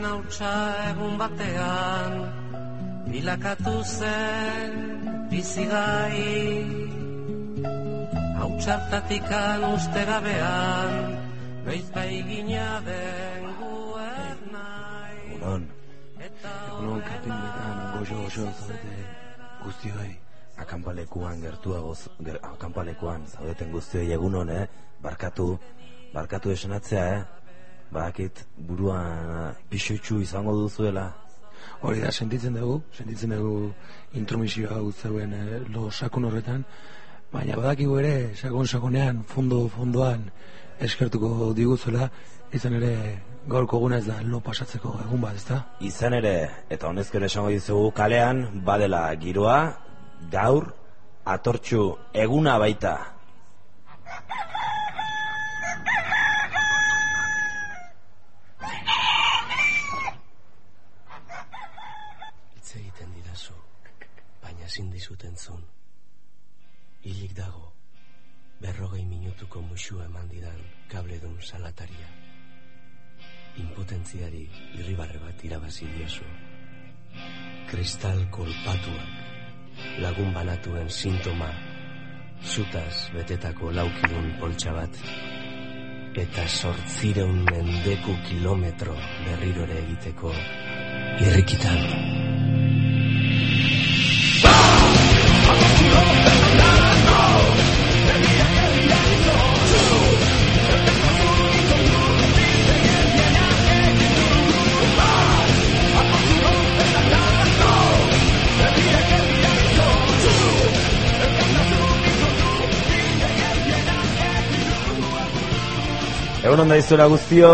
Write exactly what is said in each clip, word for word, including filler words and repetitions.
zen hautsa egun batean, bilakatu zen bizigai. Hautsartatikan uste gabean, noiz bai gina den guernai. Egunon, egunon kapindetan goxo-goxo zaudete guztioi. Akanpalekuan gertuagoz, ger, akanpalekuan zaudeten guztioi egunon, eh? Barkatu, barkatu esenatzea, eh? Bakit buruan pixutxu izango duzuela. Hori da, sentitzen dugu, sentitzen dugu intromisioa hau zeuen eh, lo sakun horretan, baina badakigu ere, sakon-sakonean, fondo-fondoan eskertuko diguzuela, izan ere gaurko eguna ez da lo pasatzeko egun bat, ezta? Izan ere, eta honezkero esango dizugu kalean, badela giroa, gaur, atortxu eguna baita. Hitz egiten didazu, baina ezin dizut entzun. Hilik dago, berrogei minutuko musua eman didan kabledun salataria. Impotentziari irribarre bat irabazi diozu. Kristal kolpatuak, lagun banatuen sintoma, zutaz betetako laukidun poltsa bat, eta sortzireun mendeku kilometro berrirore egiteko irrikitan. Egunon da izuela guztio,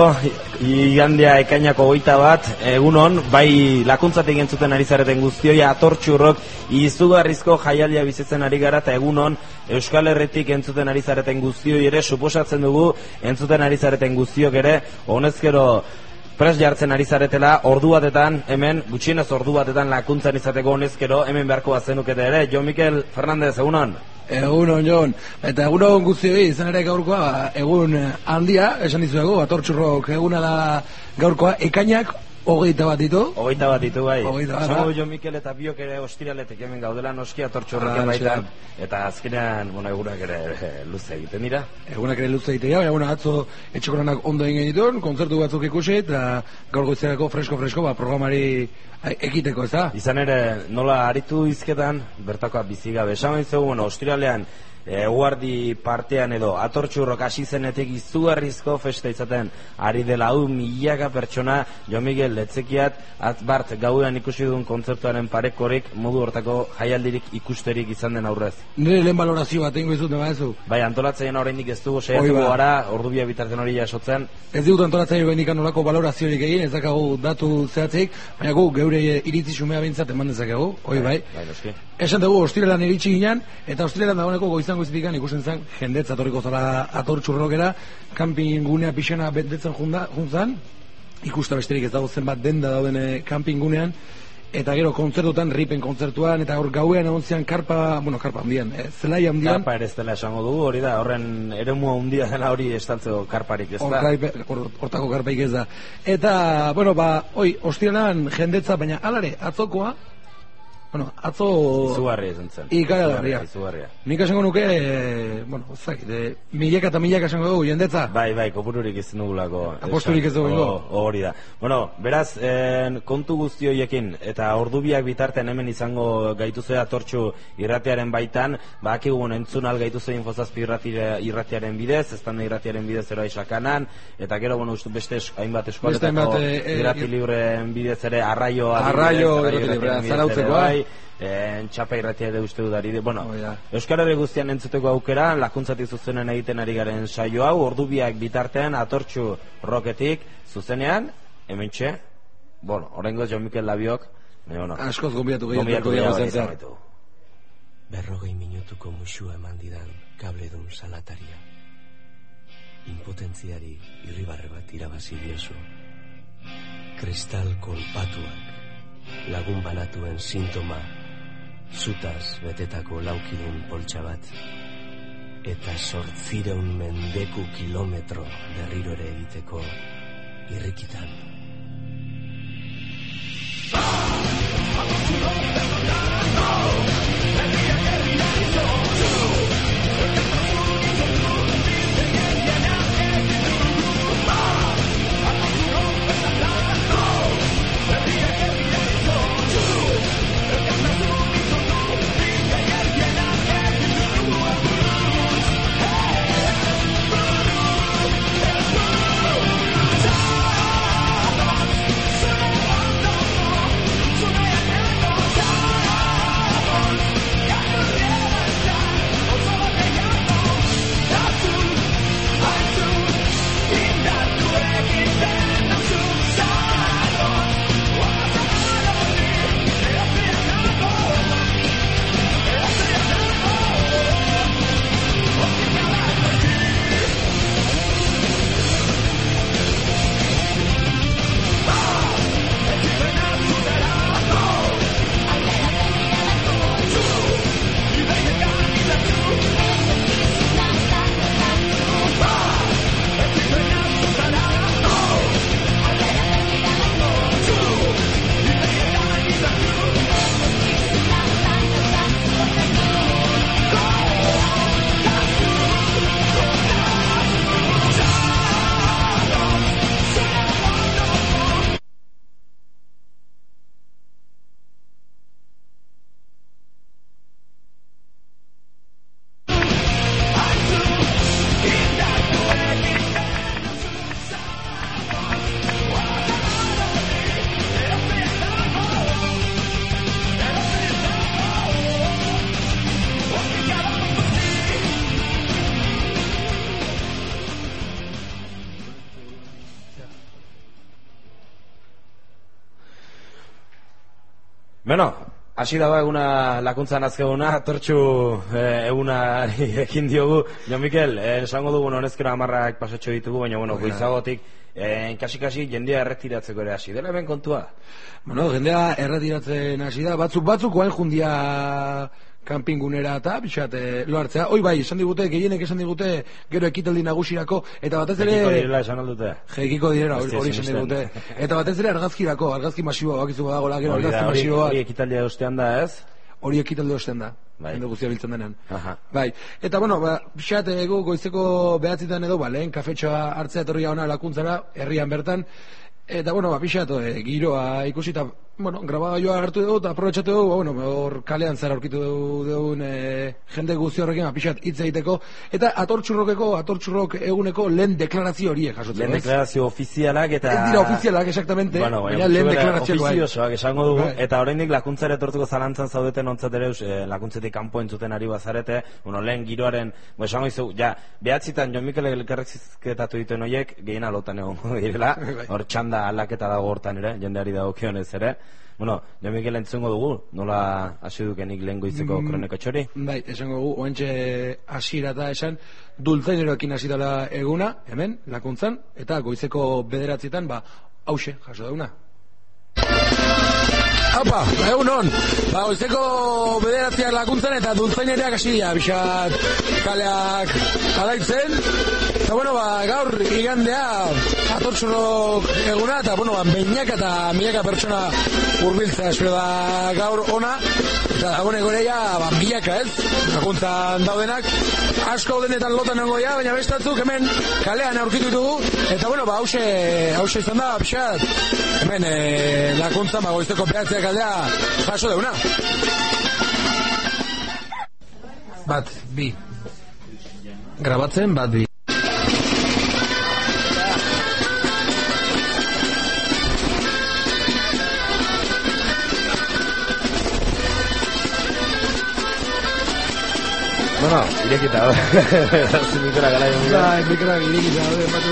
igandea ekainako goita bat, egunon, bai lakuntzatik entzuten ari zareten guztioia, atortxurrok izugarrizko jaialdia bizitzen ari gara, eta egunon, Euskal Herritik entzuten ari zareten guztioi ere, suposatzen dugu entzuten ari zareten guztiok ere, honezkero pres jartzen ari zaretela, ordu batetan, hemen, gutxienez ordu batetan lakuntzan izateko honezkero, hemen beharko bazenukete ere, Jo Mikel Fernandez, egunon? Egunon, Jon, eta egunon guztioi, izan ere gaurkoa, egun handia, esan dizuegu, atortxurrok eguna da gaurkoa, ekainak hogeita bat ditu. Hogeita bat ditu, bai. Hogeita bat, Zango Jo Mikel eta biok ere ostiraletek hemen gaudela noski atortxurroken Ah, baitan, xera. eta azkenean, bueno, egunak ere eh, luze egiten dira. Egunak ere luze egitea, baina bueno, atzo etxeko lanak ondo egin genituen, kontzertu batzuk ikusi, eta gaur goizerako fresko-fresko, ba, programari ekiteko, ez da? Izan ere, nola aritu izketan, bertakoa bizigabe. Esan baitzu, bueno, ostiralean, eguardi partean edo atortxurrok hasi zenetik izugarrizko festa izaten ari dela hau milaka pertsona. Jo Miguel letzekiat atzbart gauean ikusi duen kontzertuaren parekorik modu hortako jaialdirik ikusterik izan den aurrez. Nire lehen balorazio bat egingo izut, nebaizu? Bai, antolatzean oraindik ez dugu saiatuko gara, ordu bia bitarten hori jasotzen. Ez dut antolatzaile benik anolako baloraziorik egin, ez dakagu datu zehatzik, baina gu geure iritzi xumea bintzat eman dezakegu, hoi bai. Bai, noski. Esan dugu ostiralan iritsi ginen, eta ostiralan dagoeneko goizan goizitikan ikusten zen jendetza atorriko zala atortxurrokera, kanpingunea pixena betetzen juntzan, ikusta besterik ez dago zenbat denda dauden kanpingunean, eta gero kontzertutan, ripen kontzertuan, eta hor gauean egon zian karpa, bueno, karpa handian, eh, zelai handian. Karpa ere ez dela esango dugu, hori da, horren eremua handia dela hori estaltzeko karparik ez da. Hortako karpaik ez da. Eta, bueno, ba, hoi, ostiralan jendetza, baina alare, atzokoa, bueno, atzo... Izugarria izan zen. Ikaragarria. Izugarria. Nik esango nuke, e, bueno, zakit, e, milaka eta milaka esango dugu jendetza. Bai, bai, kopururik ez dugulako. Aposturik ez dugu. Hori da. Bueno, beraz, en, kontu guzti horiekin, eta ordubiak bitartean hemen izango gaituzea atortxu irratiaren baitan, bakigun entzun al gaituzea infozazpi irratiaren bidez, eztanda irratiaren bidez eroa isakanan, eta gero, bueno, uste beste es, hainbat eskualetako e, irrati libreen bidez ere arraio... Arraio irrati librea, zarautzekoa. En txapa irratia ere uste dudari, bueno, oh, ja. Euskarare guztian entzuteko aukera, lakuntzatik zuzenen egiten ari garen saio hau, ordubiak bitartean, atortxu roketik, zuzenean, hementxe, bueno, oraingoz Jo Mikel Labiok, bueno, askoz gombiatu gehiago gehiago. Berrogei minutuko musua eman didan kabledun salataria. Impotentziari irribarre bat irabazi diozu. Kristal kolpatuak, lagun banatuen sintoma, zutaz betetako laukidun poltsa bat, eta sortzireun mendeku kilometro berrirore egiteko irrikitan. Bueno, hasi dago eguna lakuntzan azkeguna, Atortxu eh, eguna ekin diogu. Jo Mikel, eh, esango dugu honezkero amarrak pasatxo ditugu, baina bueno, goizagotik eh, kasi-kasi jendea erretiratzeko ere hasi. Dela ben kontua? Bueno, jendea erretiratzen hasi da, batzuk batzuk oain jundia kanpingunera eta pixat eh, lo hartzea. Hoi bai, esan digute, gehienek esan digute gero ekitaldi nagusirako, eta batez ere... Jekiko direla esan aldute. Jekiko direla, hori esan digute. Eta batez ere argazkirako, argazki masiboa bakizu badagoela, gero argazki masiboa. Hori ekitaldia ostean da, ez? Hori ekitaldi ostean da. Bai. Hende guztia biltzen denean. Aha. Bai. Eta bueno, ba, pixat egu goizeko behatzitan edo, ba, lehen kafetxoa hartzea etorria ona lakuntzara, herrian bertan. Eta bueno, ba, pixat, eh, giroa ikusita, bueno, grabagailua hartu dugu eta aprobetxatu dugu, ba, bueno, hor kalean zara aurkitu dugun e, jende guzti horrekin, ba, pixat hitz egiteko, eta atortxurrokeko, atortxurrok eguneko lehen deklarazio horiek jasotzen. Lehen deklarazio ofizialak eta... Ez dira ofizialak, exactamente, bueno, baina lehen deklarazio ofiziosoak esango dugu, bai. Eta oraindik lakuntzare etortuko zalantzan zaudeten ontzat ere, eh, lakuntzetik kanpo entzuten ari bazarete, bueno, lehen giroaren, bo, esango izu, ja, behatzitan Jon Mikel elkarrezketatu dituen horiek, gehien alotan egongo direla, hor txanda aldaketa dago hortan ere, jendeari dago kionez ere. Bueno, Jon Mikel entzungo dugu, nola hasi dukenik lehen goizeko mm, kroniko txori? Bai, esango dugu, oentxe hasiera eta esan, dultzaineroekin hasi dela eguna, hemen, lakuntzan, eta goizeko bederatzietan, ba, hause, jaso dauna. Apa, egun hon, ba, goizeko bederatziak lakuntzan eta dultzaineroak hasi dira, bixat kaleak alaitzen. Eta bueno, ba, gaur igandea atortxurrok eguna, eta bueno, ba, behinaka eta milaka pertsona urbiltzea espero da gaur ona, eta dagoeneko ere ja, ba, milaka ez, lakuntzan daudenak, asko denetan lotan nengo ja, baina bestatzuk hemen kalean aurkitu dugu, eta bueno, ba, hause, hause izan da, pixat, hemen e, lakuntzan, ba, goizteko behatzeak aldea jaso deuna. Bat, bi. Grabatzen, bat, bi. Bueno, irekita, hori mikora gara egin. Bai, mikora irekita, hori.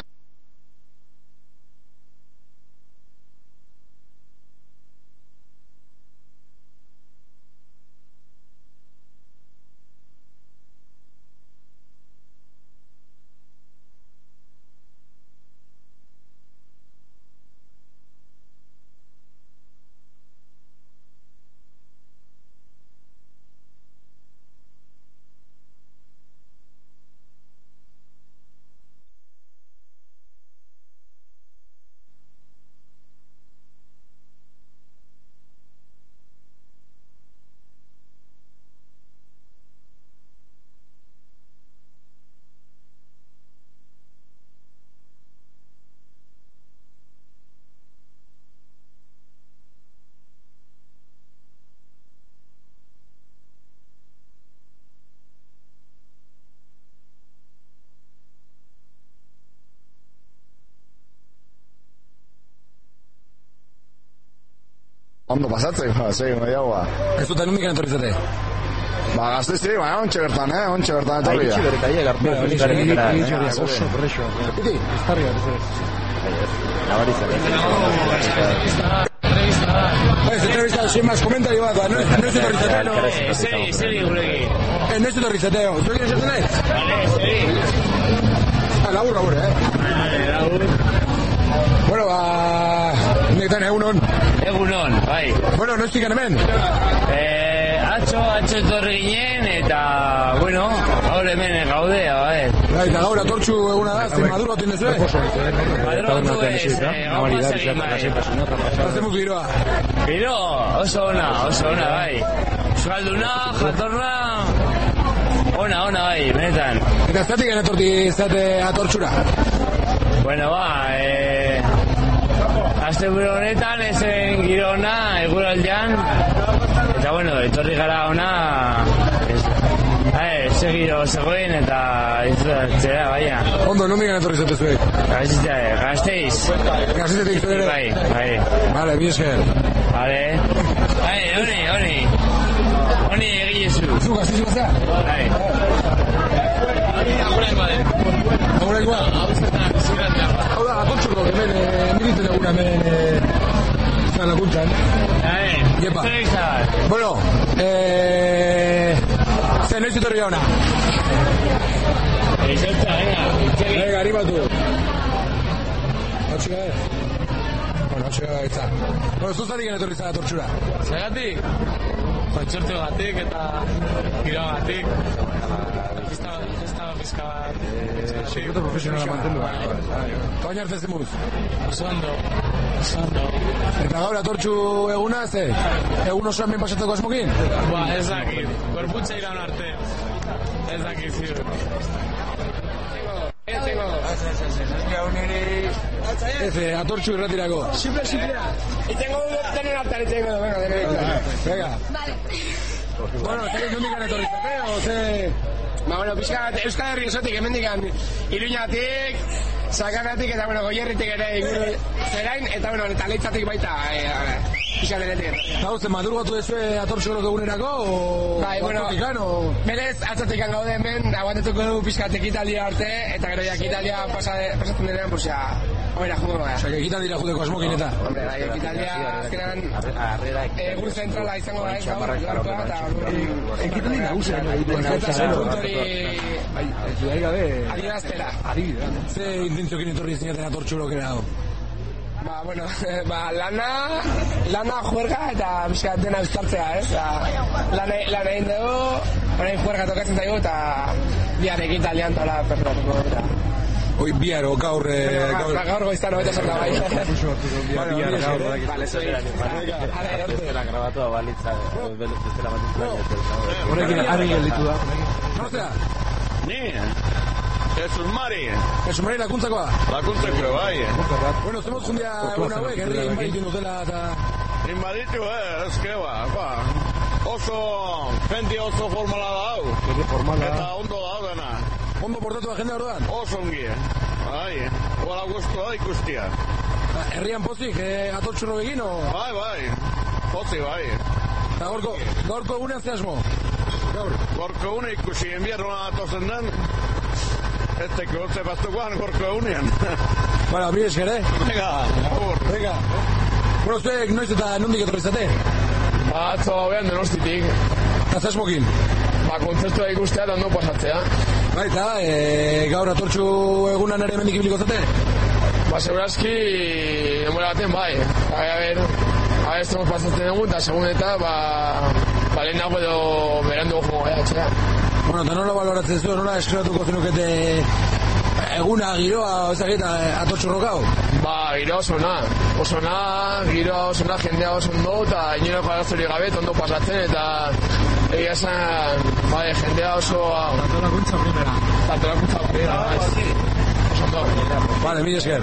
Ondo pasatzen, ba, segi maiagoa. Ez dut enundik enetorrizate? Ba, gazte ziri, baina ontsa bertan, eh? Ontsa bertan etorria. Aitxi beretaia, gartu. Aitxi oso preso. Iti, iztarria, ez Nabari zen. Ez, entrevista, sin más komentario bat, ba, no ez etorrizate, no? Seri, seri gurekin. Ez, no ez etorrizate, no? Zuekin esaten ez? Vale, seri. Ah, labur, labur, eh? Vale, labur. Bueno, ba... Netan, egunon. Egunon, bai. Bueno, no estikan hemen. Eh, atxo, atxo etorri ginen, eta, bueno, gaur hemen gaude, bai. Bai, eta gaur atortxu eguna da, zin maduro atin dezu, eh? Maduro atu ez, gaur pasegin, bai. Hacemos giroa. Giro, oso ona, oso ona, bai. Euskalduna, jatorra... Ona, ona, bai, benetan. Eta zatik enetorti zate atortxura? Bueno, ba, eh... Azte buru honetan, ezen giro ona, eguraldean, eta bueno, etorri gara ona, ze giro zegoen eta izuratzea, baina. Ondo, non digan etorri zate zuek? Gazteiz. Gazteizetik zure ere? Bai, bai. Vale, mi esker. Vale. Bai, honi, honi. Honi egilezu. Zu, gazteizu bazea? Bai. Aguraikoa den. Aguraikoa? Hau da, atortxurro, hemen, militzen eguna, hemen, Eta laguntzan. Iepa. Bueno, eh... zen, noiz etorri gauna? Eixotza, venga. Venga, animatu. Hau txika, eh? Bueno, hau txika gaitza. Bueno, zuzatik etorri zara tortxura. Zagatik? Kontzertu gatik eta giroa gatik. Festa pizka bat. Sekreto profesionala mantendu. Baina hartzen zemuz? Oso ondo. Oso ondo. Eta gaur atortxu eguna, ze? Egun osoan ben pasatzeko asmokin? Ba, ez dakit. Gorputza iraun arte. Ez dakit, ziur. Ez tengo. Ez, atortxu irratirako. Simple, simplea. Itengo denen hartan, itengo du, venga, denen. Venga. Vale. Bueno, zer nondikan etorri zate, o ze... Ba, bueno, pixkat Euskal Herri esotik, hemendikan Iruñatik, Sakaratik eta, bueno, Goierritik ere inguru zerain, eta, bueno, eta leitzatik baita, e, pixkat denetik. Eta hau, zen madurgatu dezue atortxu gorok egunerako, o... Bai, bueno, o... berez, atzatikan gaude hemen, aguantetuko du pixkat ekitalia arte, eta gero ekitalia pasatzen denean, pues ya, homera, jugo gara. Osa, ekitaldia judeko asmokin eta? Hombre, bai, ekitalia, azkenan, egun zentrala izango da ez gaur, gaurkoa, eta... Ekitali nagusia, no? Bai, ez dudai gabe... Adieraztera. Adieraztera. Ze intentziokin etorri zinaten atortxu urokera hau? Ba, bueno, ba, lana, lana juerga eta bizkat dena uztartzea, ez? Lana egin dugu, orain juerga tokatzen zaigu eta bihar ekitalian tola perturatuko eta... Oi, bihar, o gaur... Gaur, gaur goiztan hobeta sorta bai. Bihar, gaur, da que vale, soy... Ez la grabatua balitza, bestela bat horrekin, ari gelditu da. Nortzea? Ni, Jesus Mari. Jesus Mari lakuntzakoa? Lakuntzako, bai. Bueno, zemot jundia egun hauek, herri inbaditu nutela eta... Inbaditu, eh, ez que ba, ba. Oso, jenti oso formala da hau. Eta ondo da hau dena. Ondo portatu da jende orduan? Oso ongi, bai. Ola guztua ikustia. Herrian pozik, eh, atortxurro begin, o? Bai, bai. Pozik, bai. Eta gorko, gorko egunean zehazmo? Gaur. Gorko egune ikusi, enbierroa atozen den. Ez teko, ze bastukoan gorko egunean. Bara, mi esker, eh? Venga, agur. Venga. Bueno, zuek noiz eta nondik etorri zate? Ba, atzo behan denostitik. Eta zehazmokin? Ba, kontzertua ikustea eta ondo pasatzea. Baita, e, gaur atortxu egunan ere mendik ibiliko zate? Ba, segurazki, denbora baten, bai. A ver, a ver, estamos pasatzen egun, eta segun eta, ba, ba, lehen nago edo berandu gofungo gara, txera. Bueno, eta nola baloratzen zuen, nola eskeratuko zenukete eguna, giroa, ezagit, atortxurrokau? Ba, giroa oso na, oso na, giroa oso na, jendea oso ondo, eta inorako arazori gabe, ondo pasatzen, eta egia esan, bai, jendea oso... Tantolakuntza primera. Tantolakuntza primera, bai. Oso ondo. Vale, mila esker.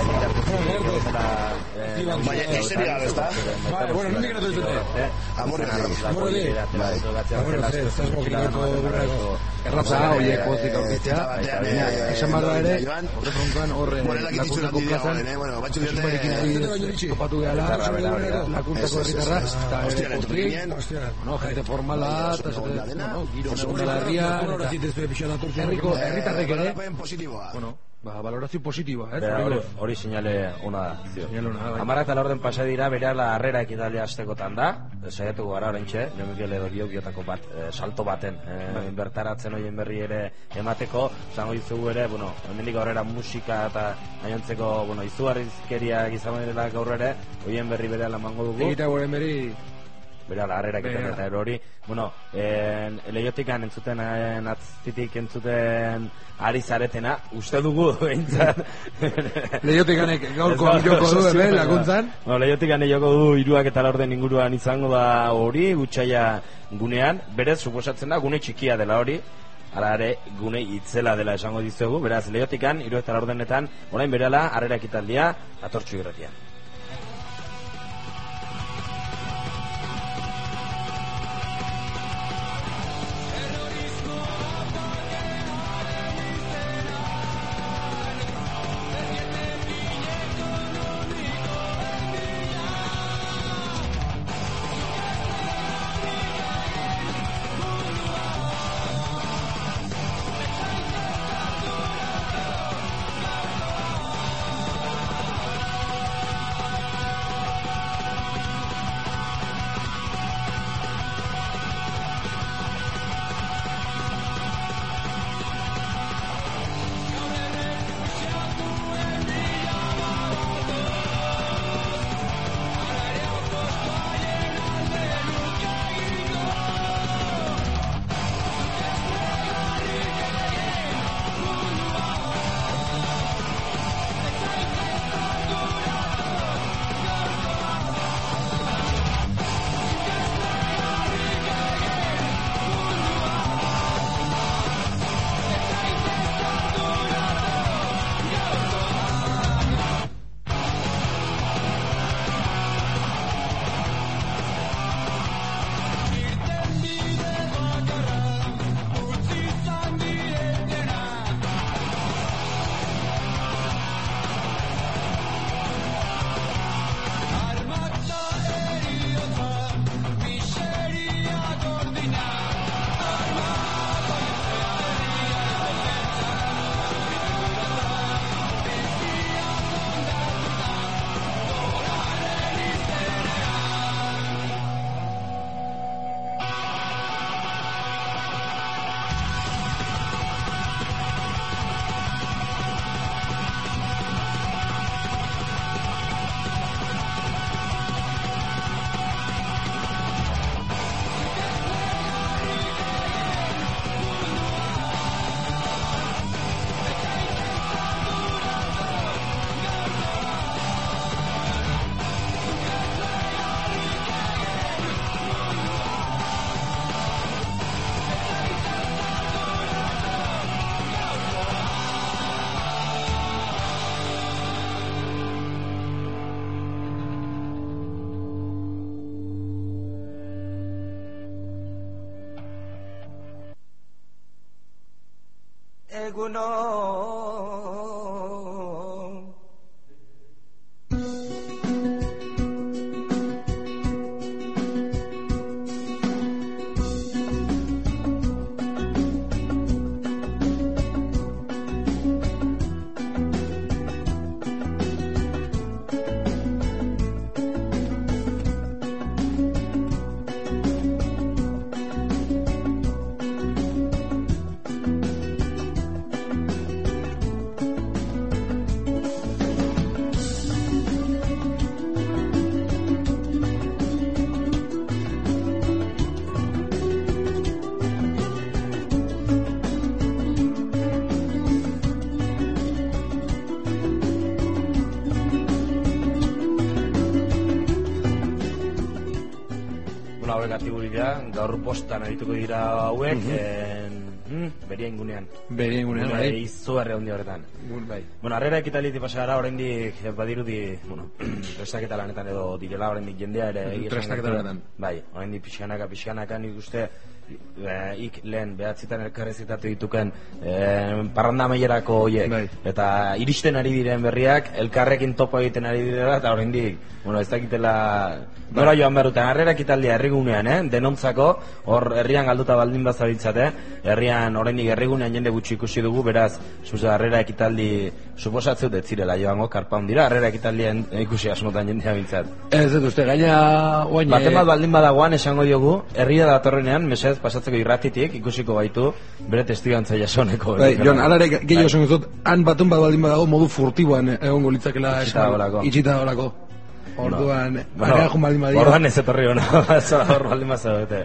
Baina, izeria, ezta? Vale, bueno, nondik eratu dizute? Amorre, amorre. Bai. Bueno, ze, estás mokineko gurreko erratza, oie, kozik aurkitzea. Esan barra ere, horre frontuan, horre, lakuntzako plazan, Susmarekin kopatu gehala, lakuntzako herritarra, eta ere postrik, no, gente formala, eta giro neguna herria, herriko herritarrek ere, bueno, ba, valorazio positiboa, eh? Hori, hori sinale ona da. Sinale ona da. Amara eta laurden pasa dira, berehala harrera ekitalia astekotan da. Saiatuko gara oraintxe, Jo Mikel edo biotako bat, e, salto baten, e, bertaratzen hoien berri ere emateko. Zango dizugu ere, bueno, hemendik aurrera musika eta gainontzeko, bueno, izugarrizkeriak izango direla gaur ere, hoien berri berehala emango dugu. Egita goren berri... Berehala, harrera egiten eta hori, bueno, en, leiotikan entzuten, en, atzitik entzuten ari zaretena, uste dugu, behintzat. Leiotikanek gaurko joko du, hemen, laguntzan. Bueno, leiotikan joko du iruak eta laurden inguruan izango da hori, gutxaia gunean, berez, suposatzen da, gune txikia dela hori, ala ere, gune itzela dela esango dizuegu, beraz, leiotikan, iru eta laurdenetan, orain berehala, harrera ekitaldia, atortxu irratia. egunon. Gaur postan arituko dira hauek, mm -hmm. beria ingunean. Beria ingunean, bai. Izugarri handi horretan. Bai. Bueno, harrera ekitalitik pasara, oraindik badirudi, bueno, prestaketa lanetan edo direla oraindik jendea ere. Prestaketa lanetan. Bai, oraindik pixkanaka, pixkanaka nik uste, e, ik lehen behatzitan elkarrezitatu dituken e, parranda amaierako hoiek. Bai. Eta iristen ari diren berriak, elkarrekin topo egiten ari direla, eta oraindik, bueno, ez dakitela nora joan behar duten, harrera ekitaldia herrigunean, eh? Denontzako, hor herrian galduta baldin bazabiltzate, herrian oraindik herrigunean jende gutxi ikusi dugu, beraz, zuze harrera ekitaldi suposatzeu dut zirela joango, karpa hundira, harrera ekitaldian ikusi asmotan jendea bintzat. Ez dut uste, gaina oain... Baten bat baldin badagoan esango diogu, herria datorrenean, mesez pasatzeko irratitik, ikusiko baitu, bere testigantza jasoneko. Bai, Jon, alare gehiago esan dut, han batun bat baldin badago modu furtiboan egongo litzakela itxita dolako. Orduan, barea jun baldin badio. Orduan ez etorri hona, zola hor baldin bazabete.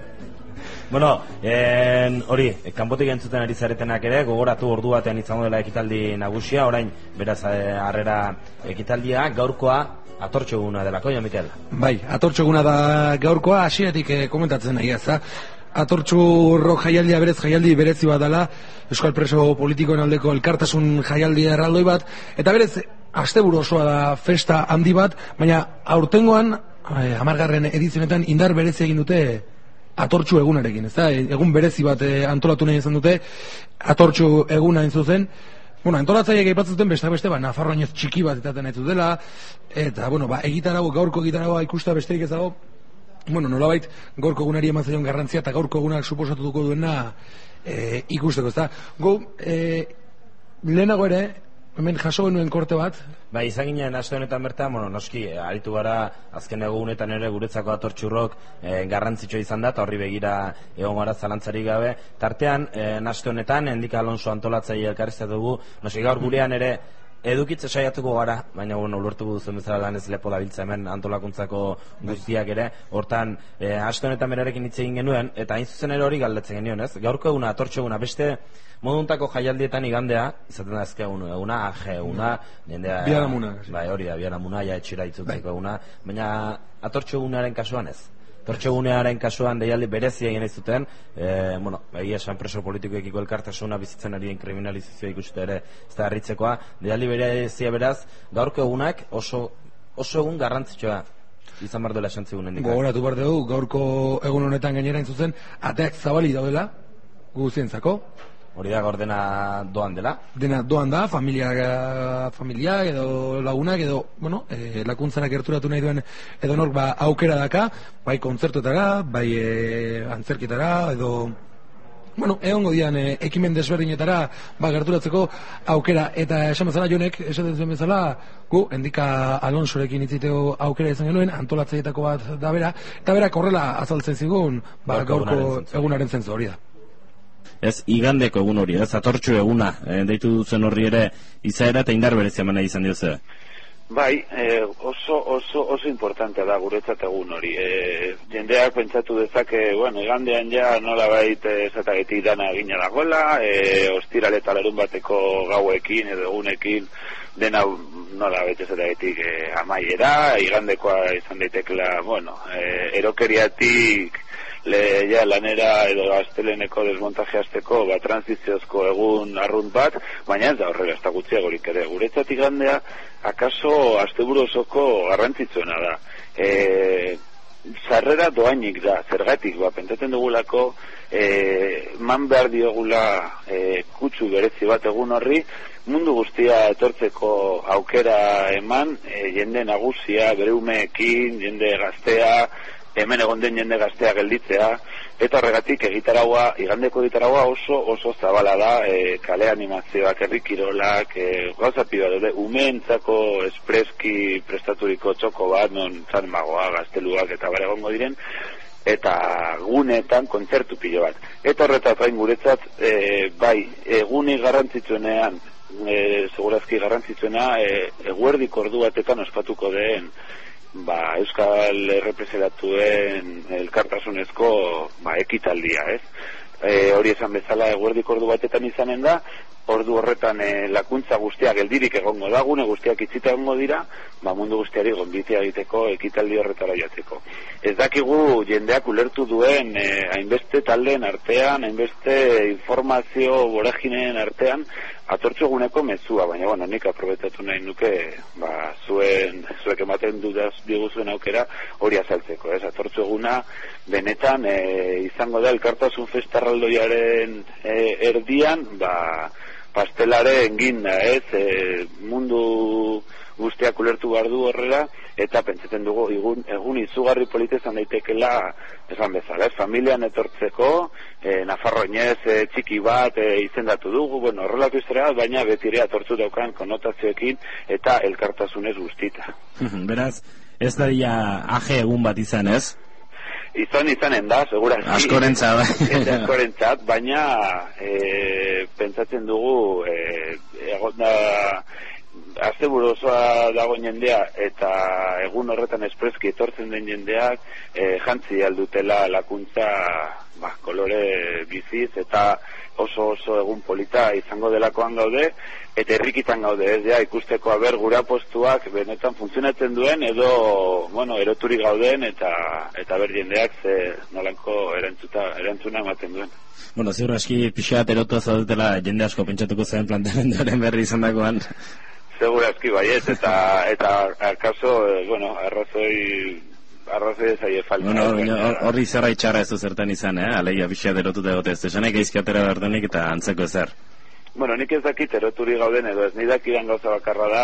Bueno, en, hori, kanpotik entzuten ari zaretenak ere, gogoratu ordu batean izango dela ekitaldi nagusia, orain, beraz, harrera ekitaldia, gaurkoa, atortxoguna delako, Jon Mikel? Bai, atortxoguna da gaurkoa, hasieratik eh, komentatzen nahi ez, ha? Atortxurro jaialdia berez jaialdi berezi bat dela, Euskal Preso Politikoen aldeko elkartasun jaialdi erraldoi bat, eta berez, asteburu osoa da festa handi bat, baina aurtengoan, eh, hamargarren edizionetan indar berezi egin dute atortxu egunarekin, ez da? Egun berezi bat eh, antolatu nahi izan dute, atortxu eguna hain zuzen. Bueno, antolatzaileak aipatzen zuten besteak beste, ba, Nafarroainez txiki bat etaten ez dela, eta, bueno, ba, egitarago, gaurko egitaragoa ikusta besterik ez dago, bueno, nolabait, gaurko egunari eman zaion garrantzia, eta gaurko egunak suposatuko duena e, ikusteko, ez da? Gu, e, lehenago ere, hemen jaso genuen korte bat. Ba, izan ginen aste honetan bertan, bueno, noski, aritu gara azken egunetan ere guretzako atortxurrok e, garrantzitsua izan da, eta horri begira egon gara zalantzarik gabe. Tartean, e, aste honetan, Endika Alonso antolatzaile elkarriztatu dugu, noski gaur gurean ere edukitze saiatuko gara, baina bueno, ulertuko duzen bezala lan ez lepo dabiltza hemen antolakuntzako guztiak ere, hortan e, aste honetan berarekin hitz egin genuen, eta hain zuzen ere hori galdetzen genuen, ez? Gaurko eguna, atortxo eguna, beste moduntako jaialdietan igandea, izaten da ezke eguna, aje eguna, jendea... Biaramuna. Bai, hori da, biaramuna, ja etxira itzutzeko eguna, baina atortxo egunaren kasuan ez. Tortxegunearen kasuan deialdi berezia egin ez zuten, e, bueno, egia esan preso politikoekiko elkartasuna bizitzen arien kriminalizazioa ikuste ere ez da harritzekoa, deialdi berezia beraz, gaurko egunak oso, oso egun garrantzitsua izan behar duela esan zigunen dikak. Gogoratu behar dugu, gaurko egun honetan gainera zuten, ateak zabali daudela, guzientzako. Hori da gaur dena doan dela? Dena doan da, familia, familia edo lagunak edo, bueno, e, lakuntzanak gerturatu nahi duen edo nor, ba, aukera daka, bai kontzertuetara, bai e, antzerketara, edo, bueno, egongo dian e, ekimen desberdinetara, ba, gerturatzeko aukera, eta esan bezala Jonek, esaten zuen bezala, gu, Endika Alonsorekin itziteo aukera izan genuen, antolatzaietako bat da bera, eta berak horrela azaltzen zigun, ba, gaurko egunaren zentzu hori da. Ez, igandeko egun hori, ez, atortxu eguna, e, deitu duzen horri ere izaera eta indar berezia manai izan dioze. Bai, e, oso, oso, oso importantea da guretzat egun hori. E, jendeak pentsatu dezake, bueno, igandean ja nola baita esatagetik dana egina dagoela, e, ostiral eta larun bateko gauekin edo egunekin dena nola baita esatagetik e, amaiera, igandekoa izan daitekela, bueno, e, erokeriatik le ja lanera edo asteleneko desmontaje hasteko ba transiziozko egun arrunt bat, baina ez da horrela ez da gutxiagorik ere. Guretzat igandea akaso asteburu osoko garrantzitsuena da. E, sarrera doainik da, zergatik, ba, pentsatzen dugulako, e, man behar diogula e, kutsu berezi bat egun horri, mundu guztia etortzeko aukera eman, e, jende nagusia, bere umeekin, jende gaztea, hemen egon den jende gaztea gelditzea, eta horregatik egitaraua, igandeko egitaraua oso oso zabala da, e, kale animazioak, herri kirolak, e, gauza pila dure, umeentzako espreski prestaturiko txoko bat, non zanmagoa, gazteluak eta bare egongo diren, eta guneetan kontzertu pilo bat. Eta horretaz gain guretzat, e, bai, egunik garrantzitsuenean, e, segurazki garrantzitsuena, e, eguerdik ordu batetan ospatuko den, ba, euskal errepresentatuen elkartasunezko ba, ekitaldia, ez? E, hori esan bezala eguerdik ordu batetan izanen da, ordu horretan e, lakuntza guztiak geldirik egongo da, gune guztiak itzita egongo dira, ba, mundu guztiari gonbitea egiteko ekitaldi horretara jatzeko. Ez dakigu jendeak ulertu duen e, hainbeste taldeen artean, hainbeste informazio boraginen artean, atortxo eguneko mezua, baina bueno, nik aprobetatu nahi nuke, ba, zuen, zuek ematen dudaz diguzuen aukera hori azaltzeko, ez? Atortxo eguna benetan e, izango da elkartasun festarraldoiaren e, erdian, ba, pastelaren ginda, ez? E, mundu guztiak ulertu behar du horrela, eta pentsatzen dugu egun, egun izugarri politezan daitekela esan bezala, ez? Familian etortzeko, e, Nafarroinez e, txiki bat e, izendatu dugu, bueno, horrelako historia, baina betire atortzu daukan konotazioekin eta elkartasunez guztita. Beraz, ez da dia aje egun bat izan, ez? Izan izanen da, segurazki. Askorentzat. Askorentzat, baina e, pentsatzen dugu e, egon da asteburu osoa dagoen jendea eta egun horretan espreski etortzen den jendeak e, jantzi aldutela lakuntza ba, kolore biziz eta oso oso egun polita izango delakoan gaude eta herrikitan gaude, ez ja, ikusteko aber gura postuak benetan funtzionatzen duen edo, bueno, eroturik gauden eta eta ber jendeak ze nolanko erantzuta, erantzuna ematen duen. Bueno, ziur aski pixat erotua zaudetela jende asko pentsatuko zen planteamenduaren berri izan dagoan. Segurazki baiet, eta eta akaso, eh, bueno, arrazoi arrazoi zaie falta. Bueno, horri zerra itxarra ez du zertan izan, eh? Alegia pixat erotuta egote ez desanek eizkiatera berdenik eta antzeko ezer. Bueno, nik ez dakit eroturi gauden edo ez nidakidan gauza bakarra da,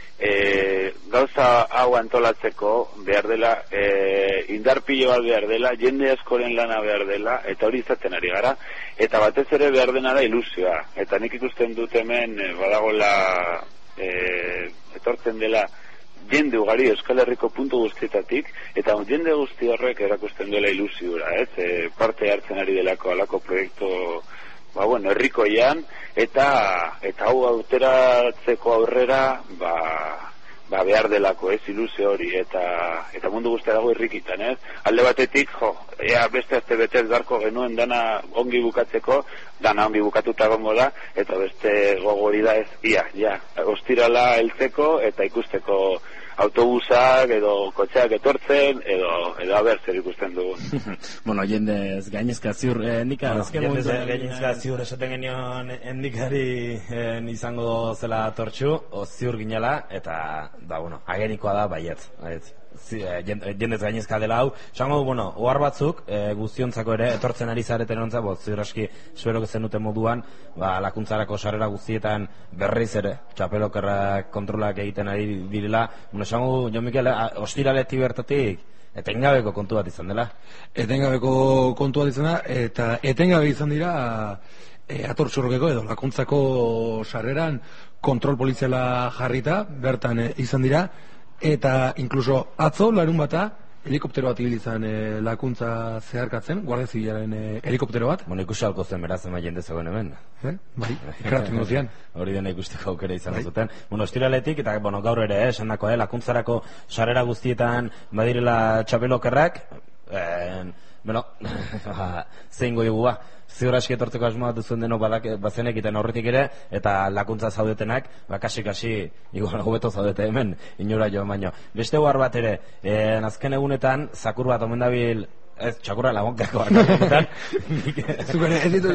e, gauza hau antolatzeko behar dela, e, indarpilo bat behar dela, jende askoren lana behar dela, eta hori izaten ari gara, eta batez ere behar dena da ilusioa, eta nik ikusten dut hemen e, badagola e, etortzen dela jende ugari Euskal Herriko puntu guztietatik, eta jende guzti horrek erakusten dela ilusiora, ez? E, parte hartzen ari delako alako proiektu, ba bueno, herrikoian, eta eta hau auteratzeko aurrera, ba, ba behar delako, ez, ilusio hori, eta eta mundu guztia dago irrikitan, ez? Alde batetik, jo, ea beste azte betez darko genuen dana ongi bukatzeko, dana ongi bukatuta gongo da, eta beste gogori da ez, ia, ja, ostirala heltzeko eta ikusteko autobusak edo kotxeak etortzen edo edo aber zer ikusten dugu. Bueno, jende ez gainezka ziur eh, nika bueno, jende ez gainezka ziur esaten genion endikari eh, izango zela tortxu o ziur ginela eta da bueno, agerikoa da baiet. Baiet. Jendez gainezka dela hau, esango du, bueno, ohar batzuk e, guztiontzako ere etortzen ari zareten ontza, bo, ziur aski zuerok zenuten moduan, ba, lakuntzarako sarrera guztietan berriz ere, txapelokerrak kontrolak egiten ari direla, bueno, esango du, Jo Mikel, ostiraletik bertatik, etengabeko kontu bat izan dela? Etengabeko kontu bat izan da, eta etengabe izan dira e, atortxurrokeko edo lakuntzako sarreran kontrol poliziala jarrita, bertan e, izan dira, eta inkluso atzo larun bata helikoptero bat ibil izan e, lakuntza zeharkatzen, Guardia Zibilaren e, helikoptero bat. Bueno, ikusi halko zen beraz ema jende zegoen hemen. Eh? Bai, ikratu nozian. Hori dena ikusteko aukera izan zuten. Bueno, ostiraletik eta bueno, gaur ere, eh, esan dako, eh, lakuntzarako sarrera guztietan badirela txapelokerrak, eh, bueno, zein goigu ba. Ziur aski etortzeko asmoa duzuen denok bazenek iten horretik ere, eta lakuntza zaudetenak, bakasi-kasi, igual hobeto zaudete hemen, inora joan baino. Beste guar bat ere, e, azken egunetan, zakur bat omen dabil Ez, txakurra lagonkakoa. Zuken, ez ditu...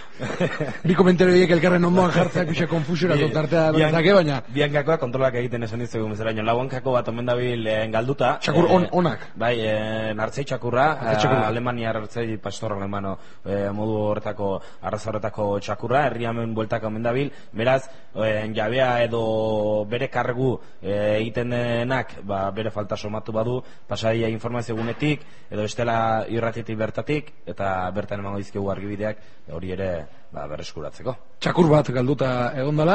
Bi komentario horiek elkarren ondoan jartzea kuxe konfusiora tartea bentzake, baina... Biankakoa kontrolak egiten esan dizugu mezeraino. Lagonkako bat omen dabil galduta. Txakur on, onak. Bai, nartzei txakurra, Alemania hartzei pastor alemano modu horretako, arraza horretako txakurra, herriamen bueltaka omen dabil. Beraz, jabea edo bere kargu egiten denak, bere falta somatu badu, pasadia informazio gunetik, edo estela irratitik bertatik, eta bertan emango dizkigu argibideak hori ere berreskuratzeko. Txakur bat galduta egondala,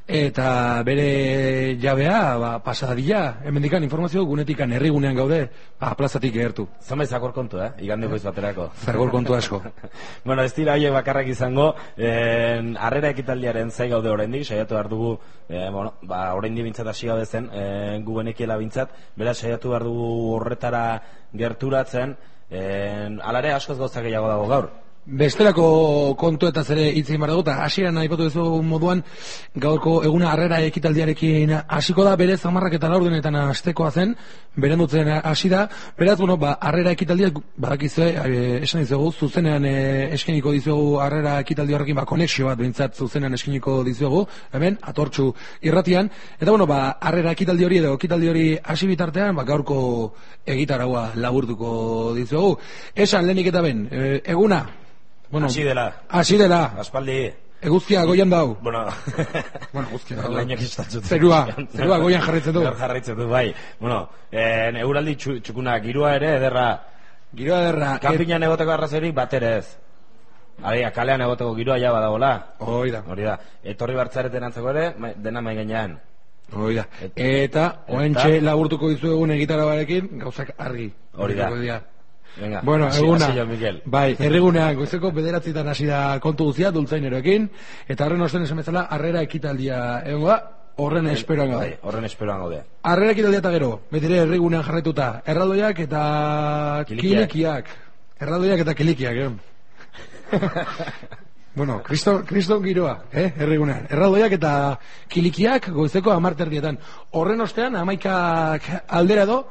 eta bere jabea ba, pasadilla, hemendikan informazio gunetikan herrigunean gaude, ba, plazatik gertu. Zama izakor kontu, eh? Igandeko izbaterako. Zakor kontu asko. Bueno, ez dira horiek bakarrak izango, eh, harrera ekitaldiaren zai gaude oraindik, saiatu behar dugu, eh, bueno, ba, oraindik bintzat hasi gaude zen, eh, gu benekiela bintzat, beraz saiatu behar dugu horretara gerturatzen, eh, alare askoz gauza gehiago dago gaur. Bestelako kontuetaz ere hitz egin behar dugu, eta hasieran aipatu duzu moduan gaurko eguna harrera ekitaldiarekin hasiko da, berez hamarrak eta laurdenetan hastekoa zen, berendutzen hasi da, beraz, bueno, ba, harrera ekitaldiak badakizue, e, esan dizuegu, zuzenean e, eskeniko dizuegu harrera ekitaldi horrekin, ba, konexio bat bintzat zuzenean eskeniko dizuegu, hemen, atortxu irratian, eta bueno, ba, harrera ekitaldi hori edo ekitaldi hori hasi bitartean, ba, gaurko egitaraua laburtuko dizuegu. Esan, lehenik eta ben, e, eguna, bueno, así dela. Así dela. Aspaldi. Eguzkia goian dau. Bueno, bueno, eguzkia dau. Lainak istatzen. Zerua, zerua goian jarraitzen du. Jarraitzen du, bai. Bueno, eh, euraldi txukuna, girua ere ederra. Girua ederra. Kanpinan egoteko arrazoirik bat ere ez. Aria, kalean egoteko girua ja badagola. Hoi da. Hori da. Etorri bartzareten antzeko ere, dena mai gainean. Hoi da. Eta, oentxe laburtuko dizuegun egitarabarekin, gauzak argi. Hori da. Venga, bueno, eguna, bai, herrigunean goizeko bederatzitan hasi da kontu guztia, dultzaineroekin, eta horren osten esan bezala, harrera ekitaldia egon da, horren esperoan gaude. Bai, horren esperoan gaude. Harrera ekitaldia eta gero, betire herrigunean jarraituta, erraldoiak eta kilikiak. Erraldoiak eta kilikiak, eh? Bueno, kriston, kriston giroa, eh, herrigunean. Erraldoiak eta kilikiak goizeko amarterdietan. Horren ostean, amaikak aldera do,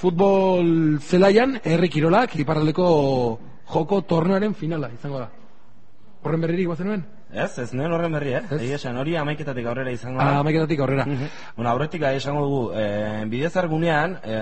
futbol zelaian, herri kirolak, iparraldeko joko torneoaren finala, izango da. Horren berririk bazen nuen? Ez, ez nuen horren berri, eh? Egia esan, hori amaiketatik aurrera izango da. Ah, amaiketatik aurrera. Bueno, aurretik esango dugu, eh, bidezar gunean, eh,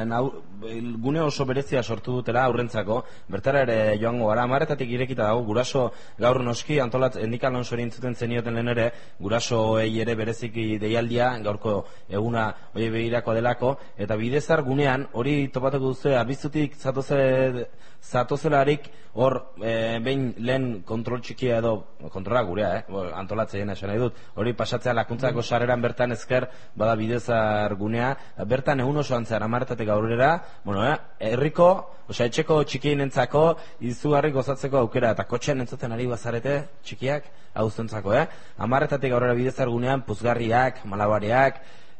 gune oso berezia sortu dutela aurrentzako, bertara ere joango gara, amaretatik irekita dago, guraso gaur noski, antolat, endika Alonso entzuten zenioten lehen ere, gurasoei ere bereziki deialdia, gaurko eguna hori begirako delako, eta bidezar gunean, hori topatuko duzu, abizutik zatoze, zatozelarik, hor, e, behin lehen kontrol txikia edo, kontrola gurea, eh? Antolatzeena esan nahi dut, hori pasatzea lakuntzako sareran bertan ezker, bada bidezar gunea, bertan egun oso antzean amaretatik aurrera, bueno, eh? Herriko, osea, etxeko txikien entzako, izugarri gozatzeko aukera, eta kotxean entzaten ari bazarete, txikiak, hauztentzako, eh? Amaretatik aurrera bidezar gunean, puzgarriak, malabariak,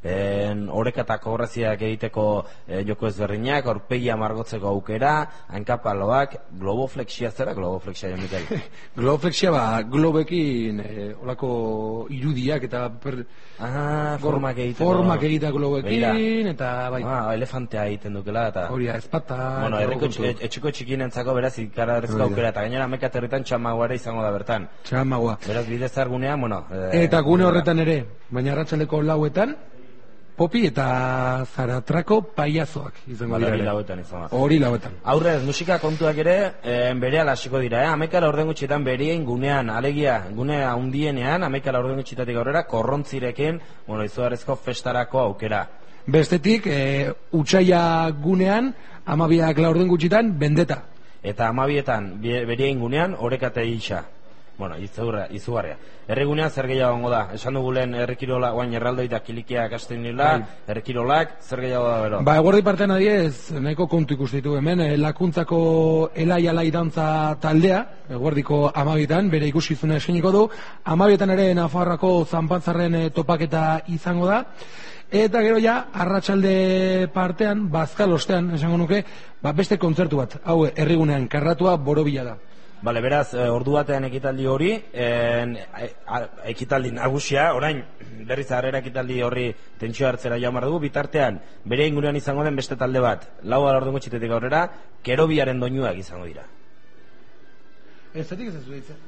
orekatako horreziak egiteko e, joko ezberdinak, orpegia margotzeko aukera, hankapaloak, globoflexia zera, globoflexia jo Mikel? Globoflexia, ba, globekin e, olako irudiak eta per... Ah, formak egiteko. Formak egiteko globekin, eta bai. Ah, elefantea egiten dukela, eta... Hori, ezpata... Bueno, erriko etxeko txikien entzako beraz ikaradrezko aukera, eta gainera ameka herritan txamagoa izango da bertan. Txamagoa. Beraz, bidezar gunean, bueno... E, eta gune horretan ere, baina arratsaldeko lauetan, Popi eta Zaratrako paiazoak izango dira. Hori lauetan izango. Hori lauetan. Aurrez, musika kontuak ere e, berehala hasiko dira, eh? Hamaika laurden gutxitan berien gunean, alegia, gunea handienean, hamaika laurden gutxitatik aurrera, korrontzirekin, bueno, izugarrizko festarako aukera. Bestetik, e, utsaia gunean, amabiak laurden gutxitan, bendeta. Eta amabietan, berien gunean, orekate isa. Bueno, izugarria. Herrigunean zer gehiago gongo da? Esan dugu lehen herrikirola, guain erraldoi da kilikiak hasten nila, herrikirolak, zer gehiago da bero? Ba, eguerdi partean adiez, nahiko kontu ikustitu hemen, eh, lakuntzako elai alai dantza taldea, eguerdiko amabietan, bere ikusizuna eskeniko du, amabietan ere Nafarroako zanpantzarren eh, topaketa izango da, eta gero ja, arratsalde partean, bazkal ostean, esango nuke, ba, beste kontzertu bat, hau herrigunean, karratua borobila da. Bale, beraz, e, ordu batean ekitaldi hori, en, e, a, ekitaldi nagusia, orain berriz harrera ekitaldi horri tentsio hartzera joan behar dugu, bitartean bere inguruan izango den beste talde bat, lau alordun gutxitetik aurrera, Kerobiaren doinuak izango dira. Ez zatik ez ez zuetze.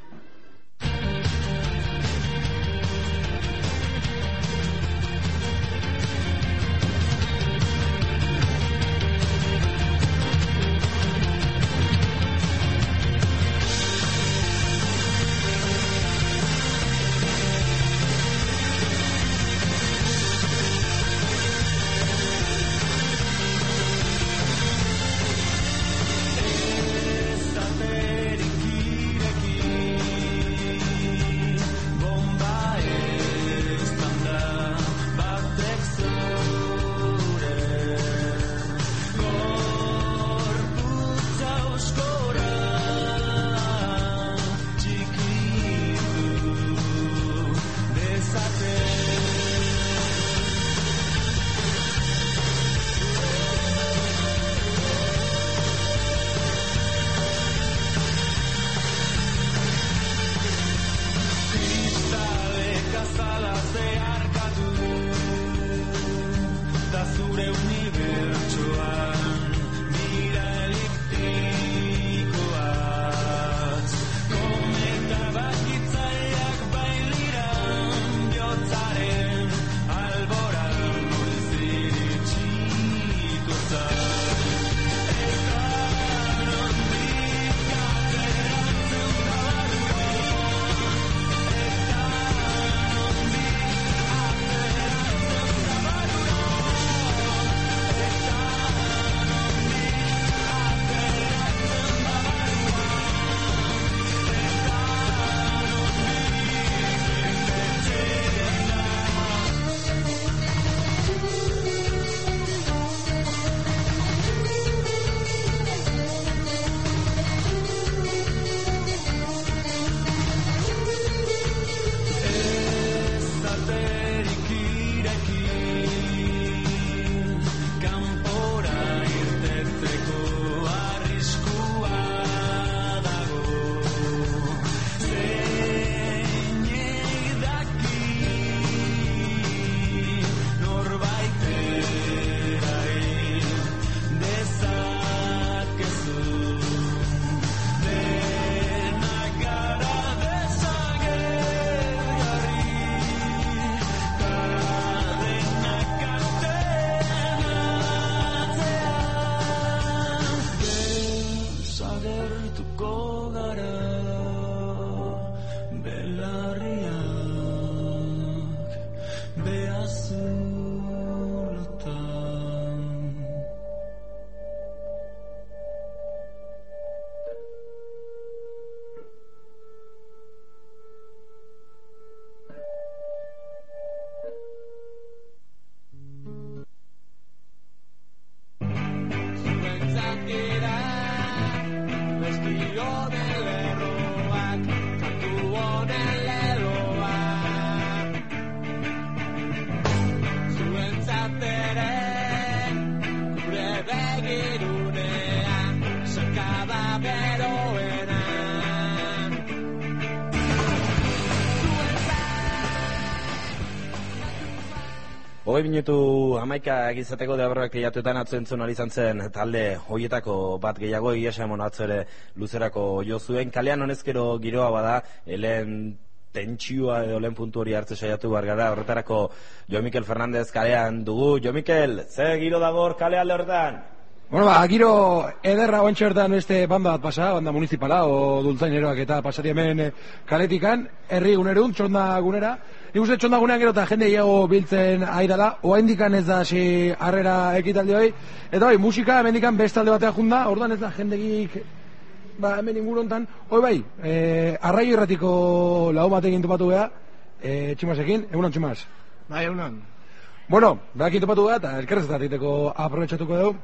Hogei minutu hamaika egizateko deabroak teiatuetan atzentzun hori izan zen talde hoietako bat gehiago egia emon atzo ere luzerako jo zuen. Kalean honezkero giroa bada, lehen tentsioa edo lehen puntu hori hartze saiatu behar gara, horretarako Jo Mikel Fernandez kalean dugu. Jo Mikel, ze giro dagor kale alde horretan? Bueno, ba, giro ederra oantxe hortan beste banda bat pasa, banda municipala o dultzaineroak eta pasati hemen kaletikan, herri gunerun, txonda gunera. Nik uste txonda gunean gero eta jende iago biltzen ari dela, oa indikan ez da hasi harrera ekitaldi hoi, eta hoi, musika hemen indikan bestalde batean junda, orduan ez da jendegik, ba, hemen inguru hontan, hoi bai, e, arraio irratiko lau batekin topatu beha, e, Tximasekin, egunon Tximas? Bai, egunon. Bueno, behakin topatu beha, eta elkarrezetat egiteko aprobetxatuko dugu.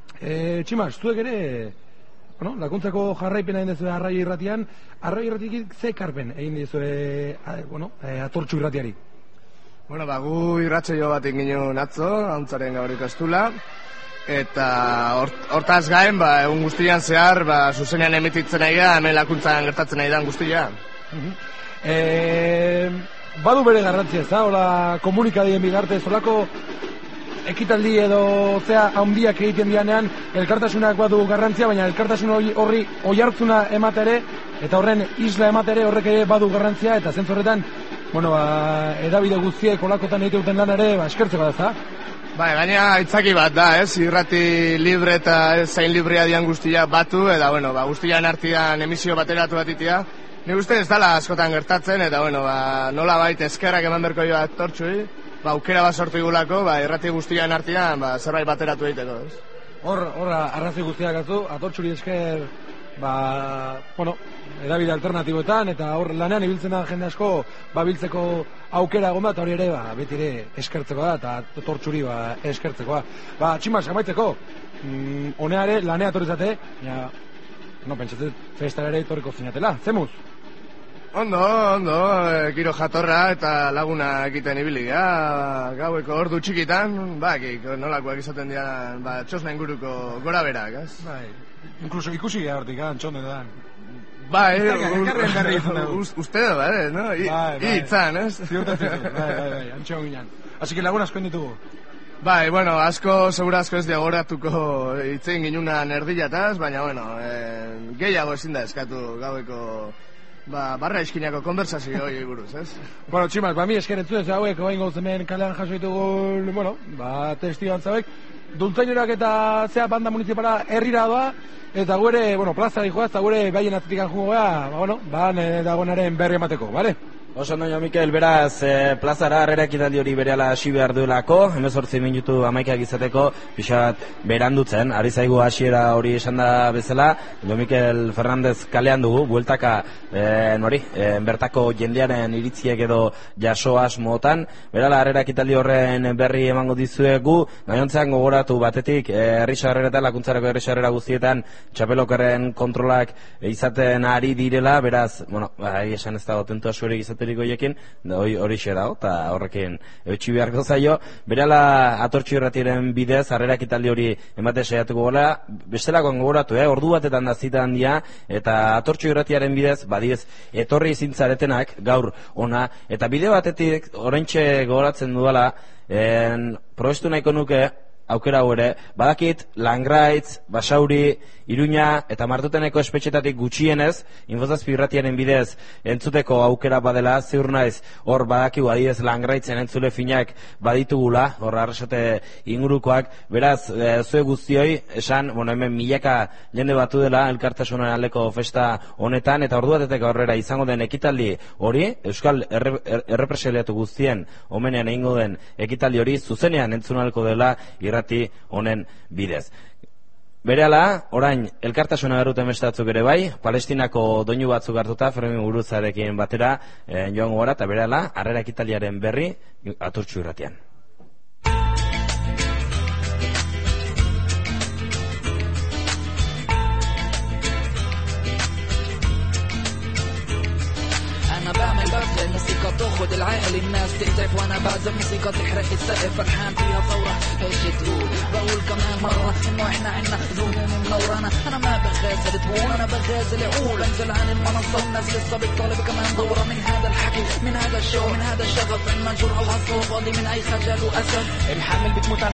E, Tximas, zuek ere, bueno, lakuntzako jarraipena egin dezue arraio irratian, arraio irratik ze karpen egin dezue, bueno, e, atortxu irratiari? Bueno, ba, gu irratsaio bat egin ginen atzo, hauntzaren gaur ikastula, eta hortaz gain, ba, egun guztian zehar, ba, zuzenean emititzen nahi da, hemen lakuntzan gertatzen nahi da guztia. E, badu bere garrantzia, ez da? Hola, komunikadien bigartez, holako ekitaldi edo zea handiak egiten dianean, elkartasunak badu garrantzia, baina elkartasun horri oihartzuna ematere, eta horren isla ematere horrek ere badu garrantzia, eta zentzu horretan, bueno, ba, edabide guztiek olakotan egite duten lan ere, ba, eskertzeko da, ez da? Bai, gaina aitzaki bat da, ez? Irrati libre eta zain librea dian guztia batu, eta, bueno, ba, guztian artian emisio bateratu bat itia. Ni uste ez dala askotan gertatzen, eta, bueno, ba, nola baita eskerrak eman berko joa tortxui, ba, aukera bat sortu igulako, ba, irrati guztian artian, ba, zerbait bateratu egiteko, ez? Hor, horra, arrazi guztiak atzu, atortxuri esker, ba, bueno, edabide alternatiboetan, eta hor lanean ibiltzen da jende asko, ba, biltzeko aukera egon bat, hori ere, ba, beti ere eskertzeko da, eta tortxuri, ba, eskertzeko da. Ba, tximas, amaitzeko, mm, honeare, lanea torrizate, ja, no, pentsatzen, festara ere torriko zinatela, zemuz? Ondo, ondo, e, giro jatorra eta laguna egiten ibili, ja, gaueko ordu txikitan, ba, nolakoak izaten dira, ba, txosna inguruko gora berak, ez? Bai, inkluso ikusi gara hortik, antxondetan. Bai, uste da, bai, no? Itzan, ez? Ziurtatzen, bai, bai, bai, antxon ginen. Así que lagun asko ditugu. Bai, bueno, asko, segura asko ez diagoratuko itzein ginunan erdilataz, baina, bueno, eh, gehiago ezin da eskatu gaueko, ba, barra eskinako konversazio hori buruz, ez? Bueno, tximas, ba, mi esker entzun ez hauek, oain gauzemen kalean jaso ditugu, bueno, ba, testio antzauek, dultzainurak eta zea banda municipala herrira doa, eta gure, bueno, plaza dihoa, eta gure baien atzetikan jungo gara, ba, bueno, ba, dagoenaren berri emateko, bale? Oso ondo, Mikel, beraz, e, plazara harrera ekitaldi hori berehala hasi behar duelako, hemezortzi minutu amaikak izateko, pixat berandutzen, ari zaigu hasiera hori esan da bezala, Jo Mikel Fernandez kalean dugu, bueltaka, e, nori, e, bertako jendearen iritziek edo jaso asmotan, berala harrera ekitaldi horren berri emango dizuegu, gainontzean gogoratu batetik, herrisa harreretan, lakuntzareko herrisa harrera guztietan, txapelokerren kontrolak izaten ari direla, beraz, bueno, ari esan ez dago tentu asurik izaten Jekin, hori hori xerao, eta horrekin eutxi beharko zaio, berala atortxu irratiren bidez, harrera ekitaldi hori emate saiatuko gola, bestelakoan gogoratu, eh? Ordu batetan da zita handia, eta atortxu irratiaren bidez, badiez, etorri zintzaretenak, gaur ona, eta bide batetik, oraintxe gogoratzen dudala, en, probestu nahiko nuke, aukera hau ere, badakit, Langraitz, Basauri, Iruña eta Martuteneko espetxetatik gutxienez, Infozazpi irratiaren bidez entzuteko aukera badela, ziur naiz, hor badakigu adidez Langraitzen entzule finak baditugula, hor arrasate ingurukoak, beraz, e, zue guztioi, esan, bueno, hemen milaka jende batu dela, elkartasunan aldeko festa honetan, eta ordu batetek aurrera izango den ekitaldi hori, Euskal errepresaliatu guztien, omenean egingo den ekitaldi hori, zuzenean entzunalko dela irrati honen bidez. Berehala, orain, elkartasuna garuten bestatzuk ere bai, Palestinako doinu batzuk hartuta, Fermin Muguruzarekin batera, eh, joango gara, eta berehala, harrera ekitaliaren berri, aturtxu irratian. الموسيقى تاخد العقل الناس تهتف وانا بعزف موسيقى تحرق السقف فرحان فيها ثورة ايش تقول بقول كمان مرة انه احنا عنا ذهون منورانا انا ما بغازل تقول انا بغازل عقول بنزل عن المنصة والناس لسه بتطالب كمان دورة من هذا الحكي من هذا الشو من هذا الشغف عنا جرأة وعصب فاضي من اي خجل واسد الحامل بتموت